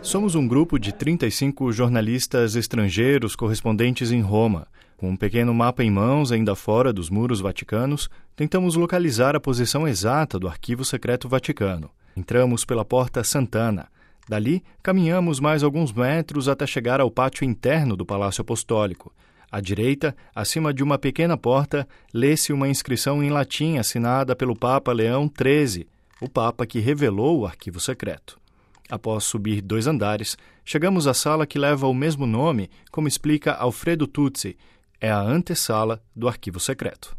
Somos um grupo de 35 jornalistas estrangeiros correspondentes em Roma. Com um pequeno mapa em mãos, ainda fora dos muros vaticanos, tentamos localizar a posição exata do Arquivo Secreto Vaticano. Entramos pela Porta Sant'Anna. Dali, caminhamos mais alguns metros até chegar ao pátio interno do Palácio Apostólico. À direita, acima de uma pequena porta, lê-se uma inscrição em latim assinada pelo Papa Leão XIII, o Papa que revelou o Arquivo Secreto. Após subir 2 andares, chegamos à sala que leva o mesmo nome, como explica Alfredo Tuzzi. É a antessala do Arquivo Secreto.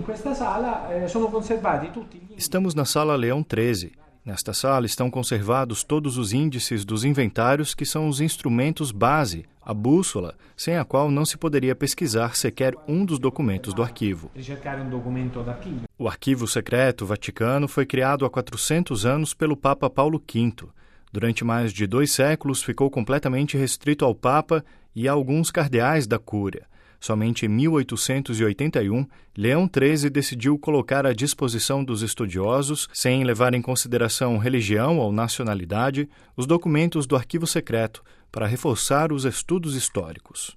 Estamos na Sala Leão XIII. Nesta sala estão conservados todos os índices dos inventários, que são os instrumentos base, a bússola, sem a qual não se poderia pesquisar sequer um dos documentos do arquivo. O Arquivo Secreto Vaticano foi criado há 400 anos pelo Papa Paulo V. Durante mais de 2 séculos ficou completamente restrito ao Papa e a alguns cardeais da Cúria. Somente em 1881, Leão XIII decidiu colocar à disposição dos estudiosos, sem levar em consideração religião ou nacionalidade, os documentos do Arquivo Secreto, para reforçar os estudos históricos.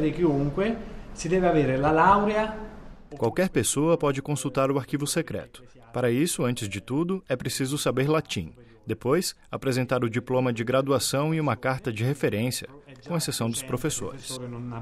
Qualquer pessoa pode consultar o Arquivo Secreto. Para isso, antes de tudo, é preciso saber latim. Depois, apresentar o diploma de graduação e uma carta de referência, com exceção dos professores.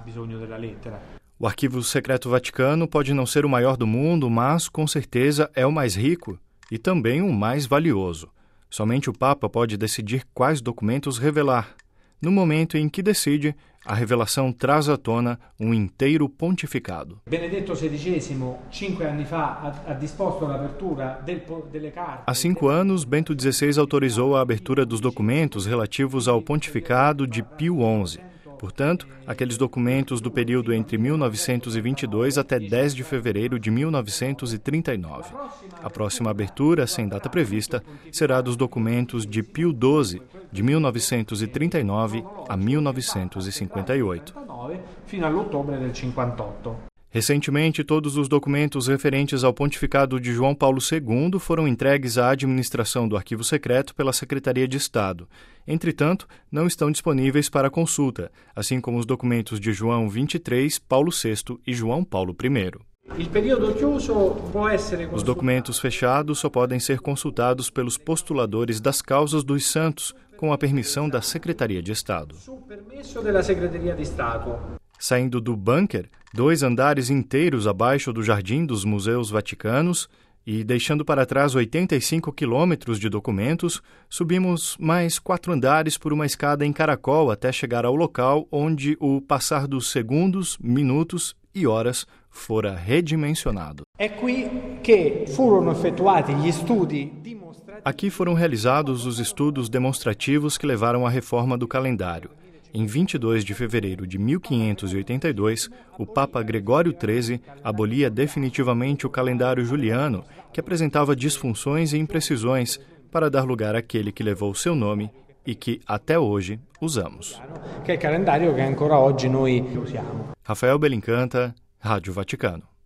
O Arquivo Secreto Vaticano pode não ser o maior do mundo, mas, com certeza, é o mais rico e também o mais valioso. Somente o Papa pode decidir quais documentos revelar. No momento em que decide, a revelação traz à tona um inteiro pontificado. Benedetto XVI, 5 anni fa, ha disposto l'apertura delle carte. Há 5 anos, Bento XVI autorizou a abertura dos documentos relativos ao pontificado de Pio XI. Portanto, aqueles documentos do período entre 1922 até 10 de fevereiro de 1939. A próxima abertura, sem data prevista, será dos documentos de Pio XII, de 1939 a 1958. Fino all'ottobre del 58. Recentemente, todos os documentos referentes ao pontificado de João Paulo II foram entregues à administração do Arquivo Secreto pela Secretaria de Estado. Entretanto, não estão disponíveis para consulta, assim como os documentos de João XXIII, Paulo VI e João Paulo I. Os documentos fechados só podem ser consultados pelos postuladores das causas dos santos, com a permissão da Secretaria de Estado. Saindo do bunker, 2 andares inteiros abaixo do Jardim dos Museus Vaticanos e deixando para trás 85 quilômetros de documentos, subimos mais 4 andares por uma escada em caracol até chegar ao local onde o passar dos segundos, minutos e horas fora redimensionado. Aqui foram realizados os estudos demonstrativos que levaram à reforma do calendário. Em 22 de fevereiro de 1582, o Papa Gregório XIII abolia definitivamente o calendário juliano, que apresentava disfunções e imprecisões, para dar lugar àquele que levou seu nome e que, até hoje, usamos. Rafael Belincanta, Rádio Vaticano.